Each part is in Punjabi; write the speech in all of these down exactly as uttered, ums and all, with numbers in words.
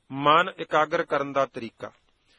ਮਨ ਇਕਾਗਰ ਕਰਨ ਦਾ ਤਰੀਕਾ।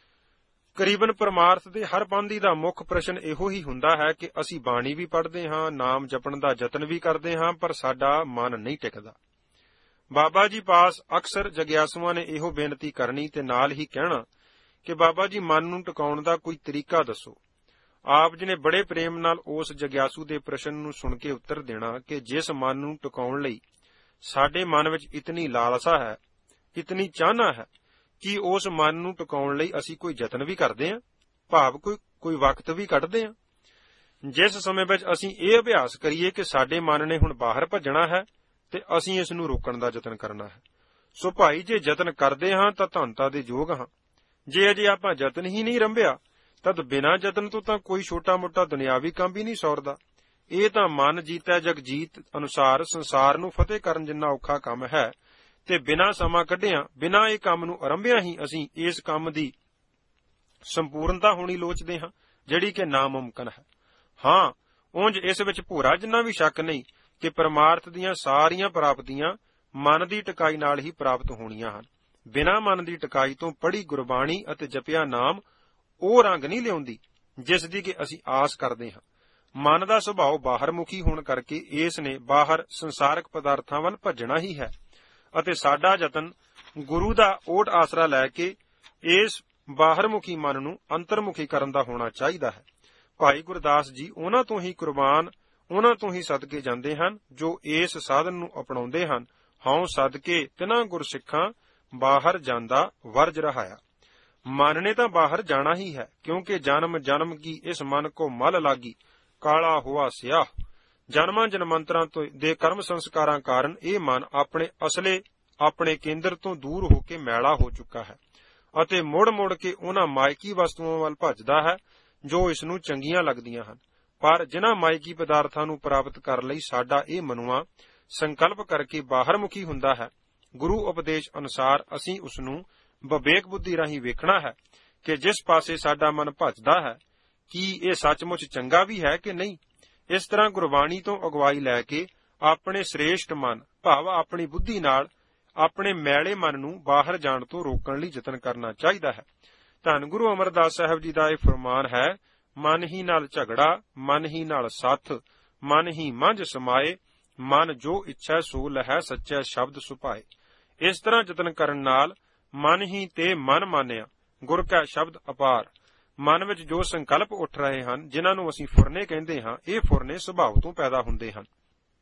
ਕਰੀਬਨ ਪਰਮਾਰਥ ਦੇ ਹਰ ਪਾਂਧੀ ਦਾ ਮੁੱਖ ਪ੍ਰਸ਼ਨ ਇਹੋ ਹੀ ਹੁੰਦਾ ਹੈ ਕਿ ਅਸੀਂ ਬਾਣੀ ਵੀ ਪੜ੍ਹਦੇ ਹਾਂ, ਨਾਮ ਜਪਣ ਦਾ ਯਤਨ ਵੀ ਕਰਦੇ ਹਾਂ, ਪਰ ਸਾਡਾ ਮਨ ਨਹੀਂ ਟਿਕਦਾ। ਬਾਬਾ ਜੀ ਪਾਸ ਅਕਸਰ ਜਗਿਆਸੂਆਂ ਨੇ ਇਹੋ ਬੇਨਤੀ ਕਰਨੀ ਤੇ ਨਾਲ ਹੀ ਕਹਿਣਾ ਕਿ ਬਾਬਾ ਜੀ ਮਨ ਨੂੰ ਟਿਕਾਉਣ ਦਾ ਕੋਈ ਤਰੀਕਾ ਦੱਸੋ। ਆਪ ਜੀ ਨੇ ਬੜੇ ਪ੍ਰੇਮ ਨਾਲ ਉਸ ਜਗਿਆਸੂ ਦੇ ਪ੍ਰਸ਼ਨ ਨੂੰ ਸੁਣ ਕੇ ਉੱਤਰ ਦੇਣਾ ਕਿ ਜਿਸ ਮਨ ਨੂੰ ਟਿਕਾਉਣ ਲਈ ਸਾਡੇ ਮਨ ਵਿੱਚ ਇਤਨੀ ਲਾਲਸਾ ਹੈ, ਇਤਨੀ ਚਾਹਨਾ ਹੈ ਕਿ ਉਸ ਮਨ ਨੂੰ ਟਿਕਾਉਣ ਲਈ ਅਸੀਂ ਕੋਈ ਯਤਨ ਵੀ ਕਰਦੇ ਹਾਂ, ਭਾਵ ਕੋਈ ਕੋਈ ਵਕਤ ਵੀ ਕੱਢਦੇ ਹਾਂ। ਜਿਸ ਸਮੇਂ ਵਿੱਚ ਅਸੀਂ ਇਹ ਅਭਿਆਸ ਕਰੀਏ ਕਿ ਸਾਡੇ ਮਨ ਨੇ ਹੁਣ ਬਾਹਰ ਭੱਜਣਾ ਹੈ ਤੇ ਅਸੀਂ ਇਸ ਨੂੰ ਰੋਕਣ ਦਾ ਯਤਨ ਕਰਨਾ ਹੈ। ਸੋ ਭਾਈ, ਜੇ ਯਤਨ ਕਰਦੇ ਹਾਂ ਤਾਂ ਧੰਨਤਾ ਦੇ ਯੋਗ ਹਾਂ। ਜੇ ਅਜੇ ਆਪਾਂ ਯਤਨ ਹੀ ਨਹੀਂ ਰੰਭਿਆ ਤਦ ਬਿਨਾਂ ਯਤਨ ਤੋਂ ਤਾਂ ਕੋਈ ਛੋਟਾ ਮੋਟਾ ਦੁਨਿਆਵੀ ਕੰਮ ਵੀ ਨਹੀਂ ਸੌਰਦਾ। ਇਹ ਤਾਂ ਮਨ ਜੀਤੈ ਜਗਜੀਤ ਅਨੁਸਾਰ ਸੰਸਾਰ ਨੂੰ ਫਤਿਹ ਕਰਨ ਜਿੰਨਾ ਔਖਾ ਕੰਮ ਹੈ, ਤੇ ਬਿਨਾਂ ਸਮਾਂ ਕੱਢਿਆਂ, ਬਿਨਾਂ ਇਹ ਕੰਮ ਨੂੰ ਆਰੰਭਿਆ ਹੀ ਅਸੀਂ ਇਸ ਕੰਮ ਦੀ ਸੰਪੂਰਨਤਾ ਹੋਣੀ ਲੋਚਦੇ ਹਾਂ, ਜਿਹੜੀ ਕਿ ਨਾਮੁਮਕਿਨ ਹੈ। ਹਾਂ, ਉਂਝ ਇਸ ਵਿੱਚ ਭੂਰਾ ਜਿੰਨਾ ਵੀ ਸ਼ੱਕ ਨਹੀਂ ਕਿ ਪਰਮਾਰਥ ਦੀਆਂ ਸਾਰੀਆਂ ਪ੍ਰਾਪਤੀਆਂ ਮਨ ਦੀ ਟਿਕਾਈ ਨਾਲ ਹੀ ਪ੍ਰਾਪਤ ਹੋਣੀਆਂ ਹਨ। ਬਿਨਾਂ ਮਨ ਦੀ ਟਿਕਾਈ ਤੋਂ ਪੜ੍ਹੀ ਗੁਰਬਾਣੀ ਅਤੇ ਜਪਿਆ ਨਾਮ ਉਹ ਰੰਗ ਨਹੀਂ ਲਿਆਉਂਦੀ ਜਿਸ ਦੀ ਕਿ ਅਸੀਂ ਆਸ ਕਰਦੇ ਹਾਂ। ਮਨ ਦਾ ਸੁਭਾਅ ਬਾਹਰ ਮੁਖੀ ਹੋਣ ਕਰਕੇ ਇਸ ਨੇ ਬਾਹਰ ਸੰਸਾਰਕ ਪਦਾਰਥਾਂ ਵੱਲ ਭੱਜਣਾ ਹੀ ਹੈ ਅਤੇ ਸਾਡਾ ਯਤਨ ਗੁਰੂ ਦਾ ਓਟ ਆਸਰਾ ਲੈ ਕੇ ਇਸ ਬਾਹਰਮੁਖੀ ਮਨ ਨੂੰ ਅੰਤਰਮੁਖੀ ਕਰਨ ਦਾ ਹੋਣਾ ਚਾਹੀਦਾ ਹੈ। ਭਾਈ ਗੁਰਦਾਸ ਜੀ ਉਹਨਾਂ ਤੋਂ ਹੀ ਕੁਰਬਾਨ, ਉਹਨਾਂ ਤੋਂ ਹੀ ਸਦਕੇ ਜਾਂਦੇ ਹਨ ਜੋ ਇਸ ਸਾਧਨ ਨੂੰ ਅਪਣਾਉਂਦੇ ਹਨ। ਹਉ ਸਦਕੇ ਤਿਨਾਂ ਗੁਰਸਿੱਖਾਂ ਬਾਹਰ ਜਾਂਦਾ ਵਰਜ ਰਹਾਇਆ। ਮਨ ਨੇ ਤਾਂ ਬਾਹਰ ਜਾਣਾ ਹੀ ਹੈ, ਕਿਉਂਕਿ ਜਨਮ ਜਨਮ ਕੀ ਇਸ ਮਨ ਕੋ ਮਲ ਲਾਗੀ, ਕਾਲਾ ਹੁਆ ਸਿਆਹ। ਜਨਮਾਂ ਜਨਮੰਤਰਾਂ ਤੋਂ ਦੇ ਕਰਮ ਸੰਸਕਾਰਾਂ ਕਾਰਨ ਇਹ ਮਨ ਆਪਣੇ ਅਸਲੇ ਆਪਣੇ ਕੇਂਦਰ ਤੋਂ ਦੂਰ ਹੋ ਕੇ ਮੈਲਾ ਹੋ ਚੁੱਕਾ ਹੈ ਅਤੇ ਮੁੜ ਮੁੜ ਕੇ ਉਹਨਾਂ ਮਾਇਕੀ ਵਸਤੂਆਂ ਵੱਲ ਭੱਜਦਾ ਹੈ ਜੋ ਇਸ ਨੂੰ ਚੰਗੀਆਂ ਲੱਗਦੀਆਂ ਹਨ। ਪਰ ਜਿਨ੍ਹਾਂ ਮਾਇਕੀ ਪਦਾਰਥਾਂ ਨੂੰ ਪ੍ਰਾਪਤ ਕਰਨ ਲਈ ਸਾਡਾ ਇਹ ਮਨੁਆ ਸੰਕਲਪ ਕਰਕੇ ਬਾਹਰਮੁਖੀ ਹੁੰਦਾ ਹੈ, ਗੁਰੂ ਉਪਦੇਸ਼ ਅਨੁਸਾਰ ਅਸੀਂ ਉਸ ਨੂੰ ਵਿਵੇਕ ਬੁੱਧੀ ਰਾਹੀਂ ਵੇਖਣਾ ਹੈ ਕਿ ਜਿਸ ਪਾਸੇ ਸਾਡਾ ਮਨ ਭੱਜਦਾ ਹੈ ਕੀ ਇਹ ਸੱਚਮੁੱਚ ਚੰਗਾ ਵੀ ਹੈ ਕਿ ਨਹੀਂ। ਇਸ ਤਰ੍ਹਾਂ ਗੁਰਬਾਣੀ ਤੋਂ ਅਗਵਾਈ ਲੈ ਕੇ ਆਪਣੇ ਸ੍ਰੇਸ਼ਟ ਮਨ ਭਾਵ ਆਪਣੀ ਬੁੱਧੀ ਨਾਲ ਆਪਣੇ ਮੈਲੇ ਮਨ ਨੂੰ ਬਾਹਰ ਜਾਣ ਤੋਂ ਰੋਕਣ ਲਈ ਯਤਨ ਕਰਨਾ ਚਾਹੀਦਾ ਹੈ। ਧੰਨ ਗੁਰੂ ਅਮਰਦਾਸ ਸਾਹਿਬ ਜੀ ਦਾ ਇਹ ਫਰਮਾਨ ਹੈ, ਮਨ ਹੀ ਨਾਲ ਝਗੜਾ, ਮਨ ਹੀ ਨਾਲ ਸੱਥ, ਮਨ ਹੀ ਮੰਝ ਸਮਾਏ, ਮਨ ਜੋ ਇੱਛਾ ਸੋ ਲਹੈ ਸੱਚਾ ਸ਼ਬਦ ਸੁਭਾਏ। ਇਸ ਤਰ੍ਹਾਂ ਯਤਨ ਕਰਨ ਨਾਲ ਮਨ ਹੀ ਤੇ ਮਨ ਮਾਨਿਆ, ਗੁਰ ਕਾ ਸ਼ਬਦ ਅਪਾਰ। ਮਨ ਵਿੱਚ ਜੋ ਸੰਕਲਪ ਉੱਠ ਰਹੇ ਹਨ, ਜਿਨ੍ਹਾਂ ਨੂੰ ਅਸੀਂ ਫੁਰਨੇ ਕਹਿੰਦੇ ਹਾਂ, ਇਹ ਫੁਰਨੇ ਸੁਭਾਅ ਤੋਂ ਪੈਦਾ ਹੁੰਦੇ ਹਨ।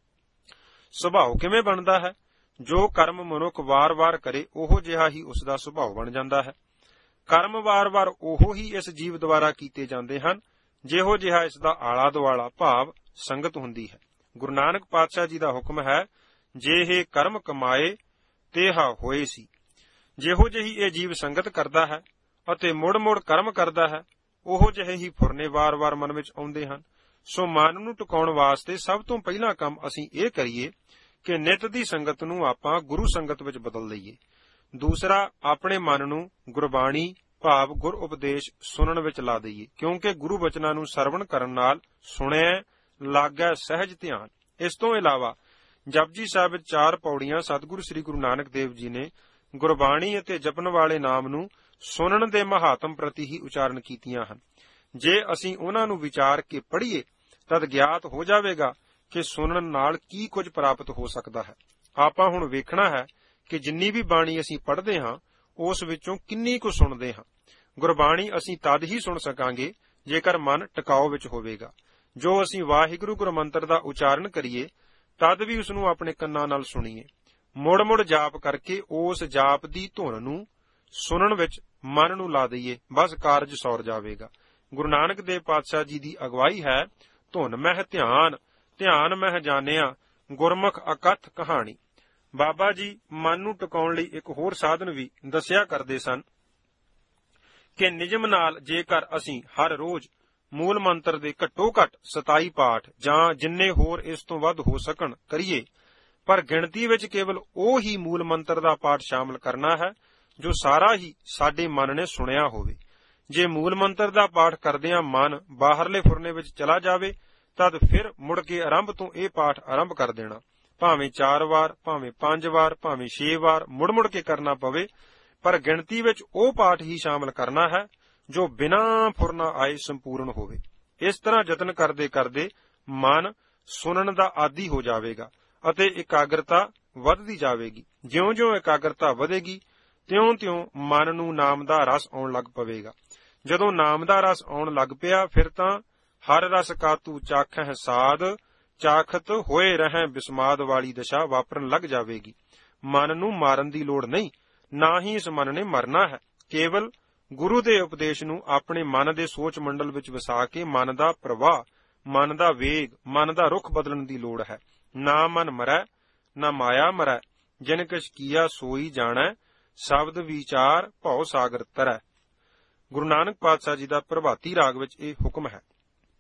ਸੁਭਾਅ ਕਿਵੇਂ ਬਣਦਾ ਹੈ? ਜੋ ਕਰਮ ਮਨੁੱਖ ਵਾਰ-ਵਾਰ ਕਰੇ ਉਹੋ ਜਿਹਾ ਹੀ ਉਸ ਦਾ ਸੁਭਾਅ ਬਣ ਜਾਂਦਾ ਹੈ। ਕਰਮ ਵਾਰ-ਵਾਰ ਉਹੋ ਹੀ ਇਸ ਜੀਵ ਦੁਆਰਾ ਕੀਤੇ ਜਾਂਦੇ ਹਨ ਜਿਹੋ ਜਿਹਾ ਇਸ ਦਾ ਆਲਾ ਦੁਆਲਾ ਭਾਵ ਸੰਗਤ ਹੁੰਦੀ ਹੈ। ਗੁਰੂ ਨਾਨਕ ਪਾਤਸ਼ਾਹ ਜੀ ਦਾ ਹੁਕਮ ਹੈ, ਜੇ ਇਹ ਕਰਮ ਕਮਾਏ ਤੇਹਾ ਹੋਏ ਸੀ। ਜਿਹੋ ਜਿਹੀ ਇਹ ਜੀਵ ਸੰਗਤ ਕਰਦਾ ਹੈ ਅਤੇ ਮੁੜ-ਮੁੜ ਕਰਮ ਕਰਦਾ ਹੈ, ਉਹੋ ਜਿਹੇ ਹੀ ਫੁਰਨੇ ਵਾਰ-ਵਾਰ ਮਨ ਵਿੱਚ ਆਉਂਦੇ ਹਨ। ਸੋ ਮਨ ਨੂੰ ਟਿਕਾਉਣ ਵਾਸਤੇ ਸਭ ਤੋਂ ਪਹਿਲਾ ਕੰਮ ਅਸੀਂ ਇਹ ਕਰੀਏ ਕਿ ਨਿਤ ਦੀ ਸੰਗਤ ਨੂੰ ਆਪਾਂ ਗੁਰੂ ਸੰਗਤ ਵਿੱਚ ਬਦਲ ਲਈਏ। ਦੂਸਰਾ, ਆਪਣੇ ਮਨ ਨੂੰ ਗੁਰਬਾਣੀ ਭਾਵ ਗੁਰ ਉਪਦੇਸ਼ ਸੁਣਨ ਵਿੱਚ ਲਾ ਦਈਏ, ਕਿਉਂਕਿ ਗੁਰੂ ਬਚਨਾਂ ਨੂੰ ਸਰਵਣ ਕਰਨ ਨਾਲ ਸੁਣਿਆ ਲੱਗੈ ਸਹਿਜ ਧਿਆਨ। ਇਸ ਤੋਂ ਇਲਾਵਾ ਜਪਜੀ ਸਾਹਿਬ ਵਿੱਚ ਚਾਰ ਪੌੜੀਆਂ ਸਤਿਗੁਰੂ ਸ੍ਰੀ ਗੁਰੂ ਨਾਨਕ ਦੇਵ ਜੀ ਨੇ ਗੁਰਬਾਣੀ ਅਤੇ ਜਪਣ ਵਾਲੇ ਨਾਮ ਨੂੰ ਸੁਣਨ ਦੇ ਮਹਾਤਮ ਪ੍ਰਤੀ ਹੀ ਉਚਾਰਨ ਕੀਤੀਆਂ ਹਨ। ਜੇ ਅਸੀਂ ਉਹਨਾਂ ਨੂੰ ਵਿਚਾਰ ਕੇ ਪੜ੍ਹੀਏ ਤਦ ਗਿਆਤ ਹੋ ਜਾਵੇਗਾ ਕਿ ਸੁਣਨ ਨਾਲ ਕੀ ਕੁਝ ਪ੍ਰਾਪਤ ਹੋ ਸਕਦਾ ਹੈ। ਆਪਾਂ ਹੁਣ ਵੇਖਣਾ ਹੈ ਕਿ ਜਿੰਨੀ ਵੀ ਬਾਣੀ ਅਸੀਂ ਪੜ੍ਹਦੇ ਹਾਂ ਉਸ ਵਿੱਚੋਂ ਕਿੰਨੀ ਕੁ ਸੁਣਦੇ ਹਾਂ। ਗੁਰਬਾਣੀ ਅਸੀਂ ਤਦ ਹੀ ਸੁਣ ਸਕਾਂਗੇ ਜੇਕਰ ਮਨ ਟਿਕਾਓ ਵਿੱਚ ਹੋਵੇਗਾ। ਜੋ ਅਸੀਂ ਵਾਹਿਗੁਰੂ ਗੁਰਮੰਤਰ ਦਾ ਉਚਾਰਨ ਕਰੀਏ ਤਦ ਵੀ ਉਸ ਨੂੰ ਆਪਣੇ ਕੰਨਾਂ ਨਾਲ ਸੁਣੀਏ। ਮੁੜ ਮੁੜ ਜਾਪ ਕਰਕੇ ਉਸ ਜਾਪ ਦੀ ਧੁਨ ਨੂੰ ਸੁਣਨ ਵਿੱਚ ਮਨ ਨੂੰ ਲਾ ਦਈਏ, ਬਸ ਕਾਰਜ ਸੌਰ ਜਾਵੇਗਾ। ਗੁਰੂ ਨਾਨਕ ਦੇਵ ਪਾਤਸ਼ਾਹ ਜੀ ਦੀ ਅਗਵਾਈ ਹੈ, ਧੁਨ ਮਹਿ ਧਿਆਨ, ਧਿਆਨ ਮਹਿ ਜਾਣਿਆ, ਗੁਰਮੁਖ ਅਕਥ ਕਹਾਣੀ। ਬਾਬਾ ਜੀ ਮਨ ਨੂੰ ਟਿਕਾਉਣ ਲਈ ਇੱਕ ਹੋਰ ਸਾਧਨ ਵੀ ਦੱਸਿਆ ਕਰਦੇ ਸਨ ਕਿ ਨਿਯਮ ਨਾਲ ਜੇਕਰ ਅਸੀਂ ਹਰ ਰੋਜ਼ ਮੂਲ ਮੰਤਰ ਦੇ ਘੱਟੋ ਘੱਟ ਸਤਾਈ ਪਾਠ ਜਾਂ ਜਿੰਨੇ ਹੋਰ ਇਸ ਤੋਂ ਵੱਧ ਹੋ ਸਕਣ ਕਰੀਏ, ਪਰ ਗਿਣਤੀ ਵਿੱਚ ਕੇਵਲ ਉਹ ਹੀ ਮੂਲ ਮੰਤਰ ਦਾ ਪਾਠ ਸ਼ਾਮਲ ਕਰਨਾ ਹੈ ਜੋ ਸਾਰਾ ਹੀ ਸਾਡੇ ਮਨ ਨੇ ਸੁਣਿਆ ਹੋਵੇ। ਜੇ ਮੂਲ ਮੰਤਰ ਦਾ ਪਾਠ ਕਰਦਿਆਂ ਮਨ ਬਾਹਰਲੇ ਫੁਰਨੇ ਵਿੱਚ ਚਲਾ ਜਾਵੇ ਤਦ ਫਿਰ ਮੁੜ ਕੇ ਆਰੰਭ ਤੋਂ ਇਹ ਪਾਠ ਆਰੰਭ ਕਰ ਦੇਣਾ। ਭਾਵੇਂ ਚਾਰ ਵਾਰ, ਭਾਵੇਂ ਪੰਜ ਵਾਰ, ਭਾਵੇਂ ਛੇ ਵਾਰ ਮੁੜ ਮੁੜ ਕੇ ਕਰਨਾ ਪਵੇ, ਪਰ ਗਿਣਤੀ ਵਿੱਚ ਉਹ ਪਾਠ ਹੀ ਸ਼ਾਮਲ ਕਰਨਾ ਹੈ ਜੋ ਬਿਨਾਂ ਫੁਰਨਾ ਆਏ ਸੰਪੂਰਨ ਹੋਵੇ। ਇਸ ਤਰ੍ਹਾਂ ਯਤਨ ਕਰਦੇ ਕਰਦੇ ਮਨ ਸੁਣਨ ਦਾ ਆਦੀ ਹੋ ਜਾਵੇਗਾ ਅਤੇ ਇਕਾਗਰਤਾ ਵੱਧਦੀ ਜਾਵੇਗੀ। ਜਿਉਂ-ਜਿਉਂ ਇਕਾਗਰਤਾ ਵਧੇਗੀ ਤਿਉਂ-ਤਿਉਂ ਮਨ ਨੂੰ ਨਾਮ ਦਾ ਰਸ ਆਉਣ ਲੱਗ ਪਵੇਗਾ। ਜਦੋਂ ਨਾਮ ਦਾ ਰਸ ਆਉਣ ਲੱਗ ਪਿਆ ਫਿਰ ਤਾਂ ਹਰ ਰਸ ਕਾ ਤੂ ਚਾਖਹਿ ਸਾਧ, ਚਾਖਤ ਹੋਏ ਰਹਿ ਬਿਸਮਾਦ ਵਾਲੀ ਦਸ਼ਾ ਵਾਪਰਨ ਲੱਗ ਜਾਵੇਗੀ। ਮਨ ਨੂੰ ਮਾਰਨ ਦੀ ਲੋੜ ਨਹੀਂ, ਨਾ ਹੀ ਇਸ ਮਨ ਨੇ ਮਰਨਾ ਹੈ। ਕੇਵਲ ਗੁਰੂ ਦੇ ਉਪਦੇਸ਼ ਨੂੰ ਆਪਣੇ ਮਨ ਦੇ ਸੋਚ ਮੰਡਲ ਵਿੱਚ ਵਸਾ ਕੇ ਮਨ ਦਾ ਪ੍ਰਵਾਹ, ਮਨ ਦਾ ਵੇਗ, ਮਨ ਦਾ ਰੁਖ ਬਦਲਣ ਦੀ ਲੋੜ ਹੈ। ਨਾ ਮਨ ਮਰੈ ਨਾ ਮਾਇਆ ਮਰੈ, ਜਿਨ ਕਿਛ ਕੀਆ ਸੋਈ ਜਾਣੈ, ਸ਼ਬਦ ਵਿਚਾਰ ਭਉ ਸਾਗਰ ਤਰੈ। ਗੁਰੂ ਨਾਨਕ ਪਾਤਸ਼ਾਹ ਜੀ ਦਾ ਪ੍ਰਭਾਤੀ ਰਾਗ ਵਿੱਚ ਇਹ ਹੁਕਮ ਹੈ।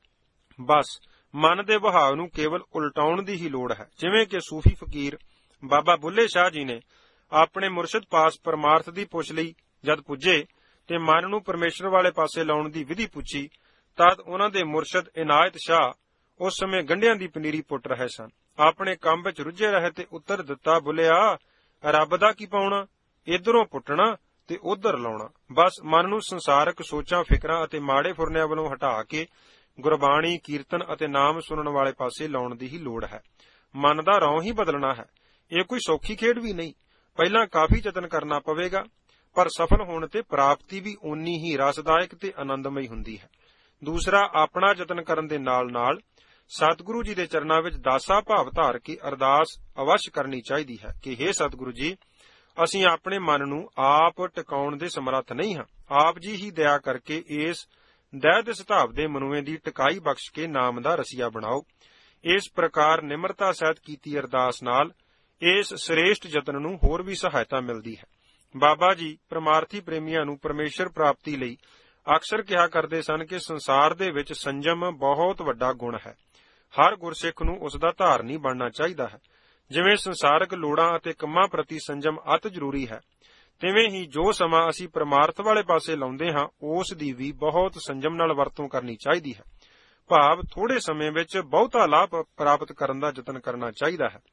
ਬਸ ਮਨ ਦੇ ਵਹਾਅ ਨੂੰ ਕੇਵਲ ਉਲਟਾਉਣ ਦੀ ਹੀ ਲੋੜ ਹੈ। ਜਿਵੇਂ ਕਿ ਸੂਫੀ ਫਕੀਰ ਬਾਬਾ ਬੁੱਲੇ ਸ਼ਾਹ ਜੀ ਨੇ ਆਪਣੇ ਮੁਰਸ਼ਿਦ ਪਾਸ ਪਰਮਾਰਥ ਦੀ ਪੁੱਛ ਲਈ ਜਦ ਪੁੱਜੇ ਤੇ ਮਨ ਨੂੰ ਪਰਮੇਸ਼ਰ ਵਾਲੇ ਪਾਸੇ ਲਾਉਣ ਦੀ ਵਿਧੀ ਪੁੱਛੀ, ਤਦ ਉਹਨਾਂ ਦੇ ਮੁਰਸ਼ਿਦ ਇਨਾਇਤ ਸ਼ਾਹ ਉਸ ਸਮੇਂ ਗੰਢਿਆਂ ਦੀ ਪਨੀਰੀ ਪੁੱਟ ਰਹੇ ਸਨ। ਆਪਣੇ ਕੰਮ ਵਿੱਚ ਰੁੱਝੇ ਰਹੇ ਤੇ ਉੱਤਰ ਦਿੱਤਾ, ਬੁੱਲਿਆ ਰੱਬ ਦਾ ਕੀ ਪਾਉਣਾ, ਇਧਰੋਂ ਪੁੱਟਣਾ ਤੇ ਉਧਰ ਲਾਉਣਾ। ਬਸ ਮਨ ਨੂੰ ਸੰਸਾਰਕ ਸੋਚਾਂ, ਫਿਕਰਾਂ ਅਤੇ ਮਾੜੇ ਫੁਰਨਿਆਂ ਵੱਲੋਂ ਹਟਾ ਕੇ ਗੁਰਬਾਣੀ, ਕੀਰਤਨ ਅਤੇ ਨਾਮ ਸੁਣਨ ਵਾਲੇ ਪਾਸੇ ਲਾਉਣ ਦੀ ਹੀ ਲੋੜ ਹੈ। ਮਨ ਦਾ ਰੌਂ ਹੀ ਬਦਲਣਾ ਹੈ। ਇਹ ਕੋਈ ਸੌਖੀ ਖੇਡ ਵੀ ਨਹੀਂ। ਪਹਿਲਾਂ ਕਾਫੀ ਯਤਨ ਕਰਨਾ ਪਵੇਗਾ, ਪਰ ਸਫਲ ਹੋਣ ਤੇ ਪ੍ਰਾਪਤੀ ਵੀ ਓਨੀ ਹੀ ਰਸਦਾਇਕ ਤੇ ਆਨੰਦਮਈ ਹੁੰਦੀ ਹੈ। ਦੂਸਰਾ, ਆਪਣਾ ਯਤਨ ਕਰਨ ਦੇ ਨਾਲ ਨਾਲ ਸਤਿਗੁਰੂ ਜੀ ਦੇ ਚਰਨਾਂ ਵਿੱਚ ਦਾਸਾ ਭਾਵ ਧਾਰ ਕੇ ਅਰਦਾਸ ਅਵੱਸ਼ ਕਰਨੀ ਚਾਹੀਦੀ ਹੈ ਕਿ ਹੇ ਸਤਿਗੁਰੂ ਜੀ, ਅਸੀਂ ਆਪਣੇ ਮਨ ਨੂੰ ਆਪ ਟਿਕਾਉਣ ਦੇ ਸਮਰੱਥ ਨਹੀਂ ਹਾਂ। ਆਪ ਜੀ ਹੀ ਦਇਆ ਕਰਕੇ ਇਸ ਦੈਤ ਸੁਭਾਵ ਦੇ ਮਨੁਏ ਦੀ ਟਿਕਾਈ ਬਖਸ਼ ਕੇ ਨਾਮ ਦਾ ਰਸੀਆ ਬਣਾਓ। ਇਸ ਪ੍ਰਕਾਰ ਨਿਮਰਤਾ ਸਹਿਤ ਕੀਤੀ ਅਰਦਾਸ ਨਾਲ ਇਸ ਸ੍ਰੇਸ਼ਟ ਯਤਨ ਨੂੰ ਹੋਰ ਵੀ ਸਹਾਇਤਾ ਮਿਲਦੀ ਹੈ। ਬਾਬਾ ਜੀ ਪਰਮਾਰਥੀ ਪ੍ਰੇਮੀਆਂ ਨੂੰ ਪਰਮੇਸ਼ਰ ਪ੍ਰਾਪਤੀ ਲਈ ਅਕਸਰ ਕਿਹਾ ਕਰਦੇ ਸਨ ਕਿ ਸੰਸਾਰ ਦੇ ਵਿੱਚ ਸੰਜਮ ਬਹੁਤ ਵੱਡਾ ਗੁਣ ਹੈ। ਹਰ ਗੁਰਸਿੱਖ ਨੂੰ ਉਸ ਦਾ ਧਾਰਨੀ ਬਣਨਾ ਚਾਹੀਦਾ ਹੈ। ਜਿਵੇਂ ਸੰਸਾਰਕ ਲੋੜਾਂ ਅਤੇ ਕੰਮਾਂ ਪ੍ਰਤੀ ਸੰਜਮ ਅਤ ਜ਼ਰੂਰੀ ਹੈ, ਤਿਵੇਂ ਹੀ ਜੋ ਸਮਾਂ ਅਸੀਂ ਪਰਮਾਰਥ ਵਾਲੇ ਪਾਸੇ ਲਾਉਂਦੇ ਹਾਂ ਉਸ ਦੀ ਵੀ ਬਹੁਤ ਸੰਜਮ ਨਾਲ ਵਰਤੋਂ ਕਰਨੀ ਚਾਹੀਦੀ ਹੈ। ਭਾਵ ਥੋੜੇ ਸਮੇਂ ਵਿੱਚ ਬਹੁਤਾ ਲਾਭ ਪ੍ਰਾਪਤ ਕਰਨ ਦਾ ਯਤਨ ਕਰਨਾ ਚਾਹੀਦਾ ਹੈ।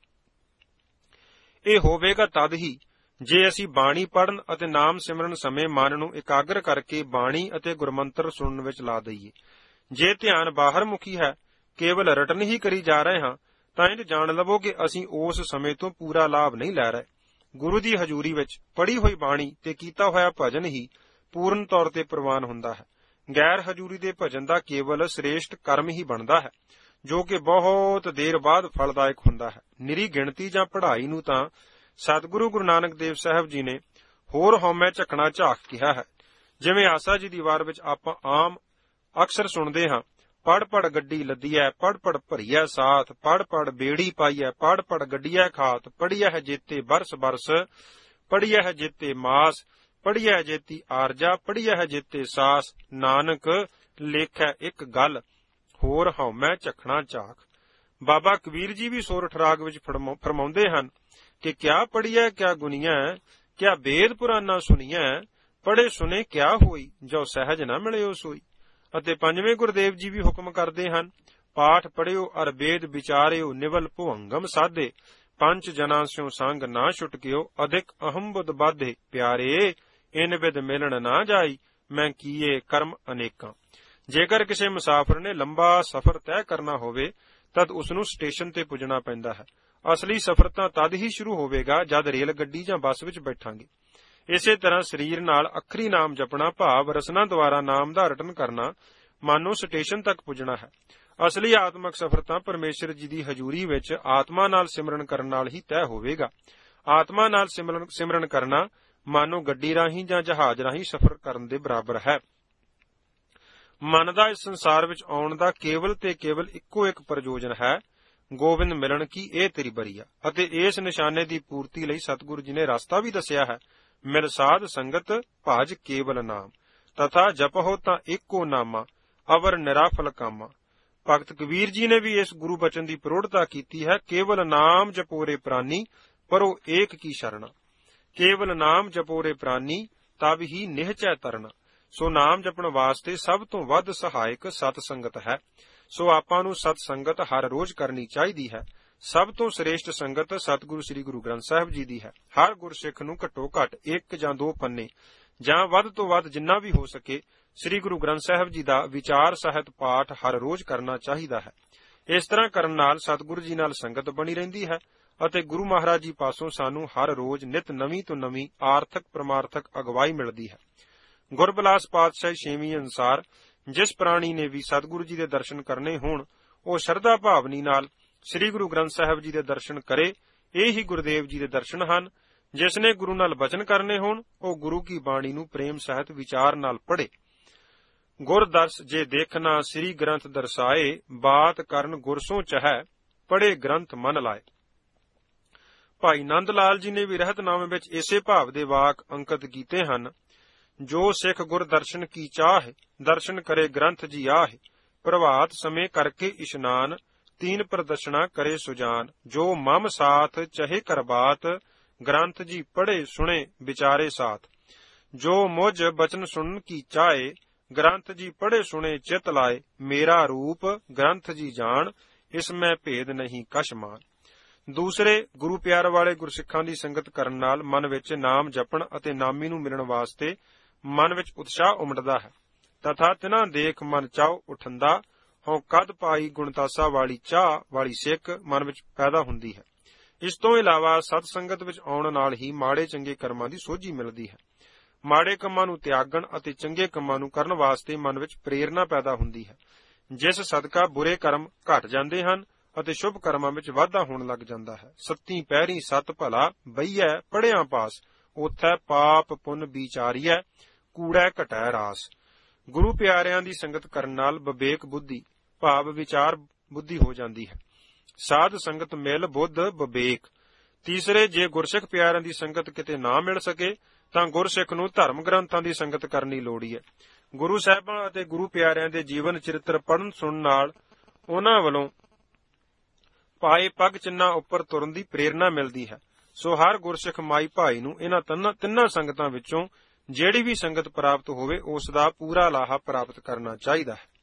ਇਹ ਹੋਵੇਗਾ ਤਦ ਹੀ ਜੇ ਅਸੀਂ ਬਾਣੀ ਪੜ੍ਹਨ ਅਤੇ ਨਾਮ ਸਿਮਰਨ ਸਮੇਂ ਮਨ ਨੂੰ ਇਕਾਗਰ ਕਰਕੇ ਬਾਣੀ ਅਤੇ ਗੁਰਮੰਤਰ ਸੁਣਨ ਵਿੱਚ ਲਾ ਦਈਏ। ਜੇ ਧਿਆਨ ਬਾਹਰ ਮੁਖੀ ਹੈ, ਕੇਵਲ ਰਟਨ ਹੀ ਕਰੀ ਜਾ ਰਹੇ ਹਾਂ, ਤਾਂ ਇੰਝ ਜਾਣ ਲਵੋ ਕਿ ਅਸੀਂ ਉਸ ਸਮੇਂ ਤੋਂ ਪੂਰਾ ਲਾਭ ਨਹੀਂ ਲੈ ਰਹੇ। ਗੁਰੂ ਦੀ ਹਜ਼ੂਰੀ ਵਿੱਚ ਪੜ੍ਹੀ ਹੋਈ ਬਾਣੀ ਤੇ ਕੀਤਾ ਹੋਇਆ ਭਜਨ ਹੀ ਪੂਰਨ ਤੌਰ ਤੇ ਪ੍ਰਵਾਨ ਹੁੰਦਾ ਹੈ। ਗੈਰ ਹਜ਼ੂਰੀ ਦੇ ਭਜਨ ਦਾ ਕੇਵਲ ਸ੍ਰੇਸ਼ਟ ਕਰਮ ਹੀ ਬਣਦਾ ਹੈ, ਜੋ ਕਿ ਬਹੁਤ ਦੇਰ ਬਾਅਦ ਫਲਦਾਇਕ ਹੁੰਦਾ ਹੈ। ਨਿਰੀ ਗਿਣਤੀ ਜਾਂ ਪੜ੍ਹਾਈ ਨੂੰ ਤਾਂ ਸਤਿਗੁਰੂ ਗੁਰੂ ਨਾਨਕ ਦੇਵ ਸਾਹਿਬ ਜੀ ਨੇ ਹੋਰ ਹਉਮੈ ਝਕਣਾ ਝਾਕ ਕਿਹਾ ਹੈ। ਜਿਵੇਂ ਆਸਾ ਜੀ ਦੀ ਵਾਰ ਵਿੱਚ ਆਪਾਂ ਆਮ ਅਕਸਰ ਸੁਣਦੇ ਹਾਂ, ਪੜ ਪੜ ਗੱਡੀ ਲੱਦੀਐ, ਪੜ ਪੜ ਭਰੀਐ ਸਾਥ, ਪੜ ਪੜ ਬੇੜੀ ਪਾਈਐ, ਪੜ ਪੜ ਗੱਡੀਐ ਖਾਤ, ਪੜੀਐ ਹੈ ਜੇਤੇ ਬਰਸ ਬਰਸ, ਪੜੀਐ ਹੈ ਜੇਤੇ ਮਾਸ, ਪੜੀਐ ਜੇਤੀ ਆਰਜਾ, ਪੜੀਐ ਹੈ ਜੇਤੇ ਸਾਸ, ਨਾਨਕ ਲੇਖੈ ਇੱਕ ਗੱਲ, ਹੋਰ ਹਉਮੈ ਝਕਣਾ ਝਾਕ। ਬਾਬਾ ਕਬੀਰ ਜੀ ਵੀ ਸੋਰਠ ਰਾਗ ਵਿੱਚ ਫਰਮਾਉਂਦੇ ਹਨ ਕਿ ਕਿਆ ਪੜੀਐ ਕਿਆ ਗੁਨੀਐ, ਕਿਆ ਵੇਦ ਪੁਰਾਨਾ ਸੁਣੀਐ, ਪੜੇ ਸੁਨੇ ਕਿਆ ਹੋਈ, ਜੋ ਸਹਿਜ ਨਾ ਮਿਲਿਓ ਸੋਈ। ਅਤੇ ਪੰਜਵੇਂ ਗੁਰਦੇਵ ਜੀ ਵੀ ਹੁਕਮ ਕਰਦੇ ਹਨ, ਪਾਠ ਪੜਿਓ ਅਰ ਵੇਦ ਵਿਚਾਰਿਓ, ਨਿਵਲ ਭੁਅੰਗਮ ਸਾਧੇ, ਪੰਜ ਜਨਾਂ ਸਿਓ ਸੰਗ ਨਾ ਛੁਟਕਿਓ, ਅਧਿਕ ਅਹਮ ਬੁੱਧ ਬਾਧੇ, ਪਿਆਰੇ ਇਨ ਵਿਦ ਮਿਲਣ ਨਾ ਜਾਈ, ਮੈਂ ਕੀਏ ਕਰਮ ਅਨੇਕਾਂ। ਜੇਕਰ ਕਿਸੇ ਮੁਸਾਫਰ ਨੇ ਲੰਬਾ ਸਫ਼ਰ ਤੈਅ ਕਰਨਾ ਹੋਵੇ ਤਦ ਉਸ ਨੂੰ ਸਟੇਸ਼ਨ ਤੇ ਪੁੱਜਣਾ ਪੈਂਦਾ ਹੈ। ਅਸਲੀ ਸਫ਼ਰ ਤਾਂ ਤਦ ਹੀ ਸ਼ੁਰੂ ਹੋਵੇਗਾ ਜਦ ਰੇਲ ਗੱਡੀ ਜਾਂ ਬੱਸ ਵਿੱਚ ਬੈਠਾਂਗੇ। ਇਸੇ ਤਰ੍ਹਾਂ ਸਰੀਰ ਨਾਲ ਅੱਖਰੀ ਨਾਮ ਜਪਣਾ ਭਾਵ ਰਸਨਾ ਦੁਆਰਾ ਨਾਮ ਦਾ ਰਟਨ ਕਰਨਾ ਮਨ ਨੂੰ ਸਟੇਸ਼ਨ ਤੱਕ ਪੁੱਜਣਾ ਹੈ। ਅਸਲੀ ਆਤਮਕ ਸਫ਼ਰ ਤਾਂ ਪਰਮੇਸ਼ਰ ਜੀ ਦੀ ਹਜ਼ੂਰੀ ਵਿੱਚ ਆਤਮਾ ਨਾਲ ਸਿਮਰਨ ਕਰਨ ਨਾਲ ਹੀ ਤੈਅ ਹੋਵੇਗਾ। ਆਤਮਾ ਨਾਲ ਸਿਮਰਨ ਸਿਮਰਨ ਕਰਨਾ ਮਾਨੋ ਗੱਡੀ ਰਾਹੀਂ ਜਾਂ ਜਹਾਜ਼ ਰਾਹੀਂ ਸਫ਼ਰ ਕਰਨ ਦੇ ਬਰਾਬਰ ਹੈ। ਮਨ ਦਾ ਇਸ ਸੰਸਾਰ ਵਿੱਚ ਆਉਣ ਦਾ ਕੇਵਲ ਤੇ ਕੇਵਲ ਇੱਕੋ ਇੱਕ ਪ੍ਰਯੋਜਨ ਹੈ, ਗੋਬਿੰਦ ਮਿਲਣ ਕੀ ਇਹ ਤੇਰੀ ਬਰੀਆ। ਅਤੇ ਇਸ ਨਿਸ਼ਾਨੇ ਦੀ ਪੂਰਤੀ ਲਈ ਸਤਿਗੁਰੂ ਜੀ ਨੇ ਰਸਤਾ ਵੀ ਦੱਸਿਆ ਹੈ, ਮਿਲ ਸਾਧ ਸੰਗਤ ਭਜ ਕੇਵਲ ਨਾਮ, ਤਥਾ ਜਪਹੁ ਤਾਂ ਏਕੋ ਨਾਮਾ, ਅਵਰ ਨਿਰਾਫਲ ਕਾਮਾ। ਭਗਤ ਕਬੀਰ ਜੀ ਨੇ ਵੀ ਇਸ ਗੁਰੂ ਬਚਨ ਦੀ ਪ੍ਰੋੜਤਾ ਕੀਤੀ ਹੈ, ਕੇਵਲ ਨਾਮ ਜਪੋਰੇ ਪ੍ਰਾਨੀ, ਪਰੋ ਏਕ ਕੀ ਸ਼ਰਣਾ। ਕੇਵਲ ਨਾਮ ਜਪੋਰੇ ਪ੍ਰਾਨੀ, ਤਬ ਹੀ ਨਿਹਚੈ ਤਰਨਾ। ਸੋ ਨਾਮ ਜਪਣ ਵਾਸਤੇ ਸਭ ਤੋਂ ਵੱਧ ਸਹਾਇਕ ਸਤ ਸੰਗਤ ਹੈ। ਸੋ ਆਪਾਂ ਨੂੰ ਸਤ ਸੰਗਤ ਹਰ ਰੋਜ਼ ਕਰਨੀ ਚਾਹੀਦੀ ਹੈ। ਸਭ ਤੋਂ ਸ੍ਰੇਸ਼ਟ ਸੰਗਤ ਸਤਿਗੁਰੂ ਸ੍ਰੀ ਗੁਰੂ ਗ੍ਰੰਥ ਸਾਹਿਬ ਜੀ ਦੀ ਹੈ। ਹਰ ਗੁਰਸਿੱਖ ਨੂੰ ਘੱਟੋ ਘੱਟ ਇੱਕ ਜਾਂ ਦੋ ਪੰਨੇ ਜਾਂ ਵੱਧ ਤੋਂ ਵੱਧ ਜਿੰਨਾ ਵੀ ਹੋ ਸਕੇ ਸ੍ਰੀ ਗੁਰੂ ਗ੍ਰੰਥ ਸਾਹਿਬ ਜੀ ਦਾ ਵਿਚਾਰ ਸਹਿਤ ਪਾਠ ਹਰ ਰੋਜ਼ ਕਰਨਾ ਚਾਹੀਦਾ ਹੈ। ਇਸ ਤਰ੍ਹਾਂ ਕਰਨ ਨਾਲ ਸਤਿਗੁਰੂ ਜੀ ਨਾਲ ਸੰਗਤ ਬਣੀ ਰਹਿੰਦੀ ਹੈ ਅਤੇ ਗੁਰੂ ਮਹਾਰਾਜ ਜੀ ਪਾਸੋਂ ਸਾਨੂੰ ਹਰ ਰੋਜ਼ ਨਿਤ ਨਵੀਂ ਤੋਂ ਨਵੀਂ ਆਰਥਕ ਪ੍ਰਮਾਰਥਕ ਅਗਵਾਈ ਮਿਲਦੀ ਹੈ। ਗੁਰਬਿਲਾਸ ਪਾਤਸ਼ਾਹੀ ਛੇਵੀਂ ਅਨੁਸਾਰ ਜਿਸ ਪ੍ਰਾਣੀ ਨੇ ਵੀ ਸਤਿਗੁਰੂ ਜੀ ਦੇ ਦਰਸ਼ਨ ਕਰਨੇ ਹੋਣ ਉਹ ਸ਼ਰਧਾ ਭਾਵਨੀ ਨਾਲ ਸ੍ਰੀ ਗੁਰੂ ਗ੍ਰੰਥ ਸਾਹਿਬ ਜੀ ਦੇ ਦਰਸ਼ਨ ਕਰੇ। ਇਹ ਹੀ ਗੁਰਦੇਵ ਜੀ ਦੇ ਦਰਸ਼ਨ ਹਨ। ਜਿਸ ਨੇ ਗੁਰੂ ਨਾਲ ਬਚਨ ਕਰਨੇ ਹੋਣ ਉਹ ਗੁਰੂ ਕੀ ਬਾਣੀ ਨੂੰ ਪ੍ਰੇਮ ਸਹਿਤ ਵਿਚਾਰ ਨਾਲ ਪੜ੍ਹੇ। ਗੁਰਦਰਸ ਜੇ ਦੇਖਣਾ ਸ੍ਰੀ ਗ੍ਰੰਥ ਦਰਸਾਏ, ਬਾਤ ਕਰਨ ਗੁਰਸੋਂ ਚਹੈ, ਪੜ੍ਹੇ ਗ੍ਰੰਥ ਮਨ ਲਾਏ। ਭਾਈ ਨੰਦ ਲਾਲ ਜੀ ਨੇ ਵੀ ਰਹਿਤਨਾਮੇ ਵਿੱਚ ਇਸੇ ਭਾਵ ਦੇ ਵਾਕ ਅੰਕਿਤ ਕੀਤੇ ਹਨ। ਜੋ ਸਿੱਖ ਗੁਰ ਦਰਸ਼ਨ ਕੀ ਚਾਹ, ਦਰਸ਼ਨ ਕਰੇ ਗ੍ਰੰਥ ਜੀ ਆਹ, ਪ੍ਰਭਾਤ ਸਮੇਂ ਕਰਕੇ ਇਸ਼ਨਾਨ, ਤੀਨ ਪ੍ਰਦਰਸ਼ਨਾ ਕਰੇ ਸੁਜਾਨ। ਜੋ ਮਮ ਸਾਥ ਚਹੇ ਕਰਬਾਤ, ਗ੍ਰੰਥ ਜੀ ਪੜ੍ਹੇ ਸੁਣੇ ਵਿਚਾਰੇ ਸਾਥ। ਜੋ ਮੁਝ ਬਚਨ ਸੁਣਨ ਕੀ ਚਾਹੇ, ਗ੍ਰੰਥ ਜੀ ਪੜ੍ਹੇ ਸੁਣੇ ਚਿਤ ਲਾਏ। ਮੇਰਾ ਰੂਪ ਗ੍ਰੰਥ ਜੀ ਜਾਣ, ਇਸ ਮੈਂ ਭੇਦ ਨਹੀਂ ਕਛ ਮਾਨ। ਦੂਸਰੇ ਗੁਰੂ ਪਿਆਰ ਵਾਲੇ ਗੁਰਸਿੱਖਾਂ ਦੀ ਸੰਗਤ ਕਰਨ ਨਾਲ ਮਨ ਵਿੱਚ ਨਾਮ ਜਪਣ ਅਤੇ ਨਾਮੀ ਨੂੰ ਮਿਲਣ ਵਾਸਤੇ ਮਨ ਵਿੱਚ ਉਤਸ਼ਾਹ ਉਮੜਦਾ ਹੈ। ਤਥਾ ਤਿਨਾਂ ਦੇਖ ਮਨ ਚਾਉ ਉਠੰਦਾ, ਹਉ ਕਦ ਪਾਈ ਗੁਣਤਾਸਾ ਵਾਲੀ ਚਾਹ ਵਾਲੀ ਸਿੱਖ ਮਨ ਵਿੱਚ ਪੈਦਾ ਹੁੰਦੀ ਹੈ। ਇਸ ਤੋਂ ਇਲਾਵਾ ਸਤ ਸੰਗਤ ਵਿੱਚ ਆਉਣ ਨਾਲ ਹੀ ਮਾੜੇ ਚੰਗੇ ਕਰਮਾਂ ਦੀ ਸੋਝੀ ਮਿਲਦੀ ਹੈ। ਮਾੜੇ ਕੰਮਾਂ ਨੂੰ ਤਿਆਗਣ ਅਤੇ ਚੰਗੇ ਕੰਮਾਂ ਨੂੰ ਕਰਨ ਵਾਸਤੇ ਮਨ ਵਿੱਚ ਪ੍ਰੇਰਨਾ ਪੈਦਾ ਹੁੰਦੀ ਹੈ, ਜਿਸ ਸਦਕਾ ਬੁਰੇ ਕਰਮ ਘਟ ਜਾਂਦੇ ਹਨ ਅਤੇ ਸ਼ੁਭ ਕਰਮਾਂ ਵਿੱਚ ਵਾਧਾ ਹੋਣ ਲੱਗ ਜਾਂਦਾ ਹੈ। ਸੱਤੀ ਪਹਿਰੀ ਸਤ ਭਲਾ, ਬਈਐ ਪੜ੍ਹਿਆਂ ਪਾਸ, ਉਥੈ ਪਾਪ ਪੁੰਨ ਵਿਚਾਰੀਐ, ਕੂੜੈ ਘਟੈ ਰਾਸ। ਗੁਰੂ ਪਿਆਰਿਆਂ ਦੀ ਸੰਗਤ ਕਰਨ ਨਾਲ ਵਿਵੇਕ ਬੁੱਧੀ ਭਾਵ ਵਿਚਾਰ ਬੁੱਧੀ ਹੋ ਜਾਂਦੀ ਹੈ। ਸਾਧ ਸੰਗਤ ਮਿਲ ਬੁੱਧ ਵਿਵੇਕ। ਤੀਸਰੇ, ਜੇ ਗੁਰਸਿੱਖ ਪਿਆਰਿਆਂ ਦੀ ਸੰਗਤ ਕਿਤੇ ਨਾ ਮਿਲ ਸਕੇ ਤਾਂ ਗੁਰਸਿੱਖ ਨੂੰ ਧਰਮ ਗ੍ਰੰਥਾਂ ਦੀ ਸੰਗਤ ਕਰਨੀ ਲੋੜੀ ਹੈ। ਗੁਰੂ ਸਾਹਿਬਾਂ ਅਤੇ ਗੁਰੂ ਪਿਆਰਿਆਂ ਦੇ ਜੀਵਨ ਚਰਿੱਤਰ ਪੜ੍ਹਨ ਸੁਣਨ ਨਾਲ ਉਹਨਾਂ ਵੱਲੋਂ ਪਾਏ ਪੱਗ ਚਿੰਨ੍ਹਾਂ ਉੱਪਰ ਤੁਰਨ ਦੀ ਪ੍ਰੇਰਨਾ ਮਿਲਦੀ ਹੈ। ਸੋ ਹਰ ਗੁਰਸਿੱਖ ਮਾਈ ਭਾਈ ਨੂੰ ਇਹਨਾਂ ਤਿੰਨਾਂ ਸੰਗਤਾਂ ਵਿੱਚੋਂ ਜਿਹੜੀ ਵੀ ਸੰਗਤ ਪ੍ਰਾਪਤ ਹੋਵੇ ਉਸ ਦਾ ਪੂਰਾ ਲਾਹਾ ਪ੍ਰਾਪਤ ਕਰਨਾ ਚਾਹੀਦਾ ਹੈ।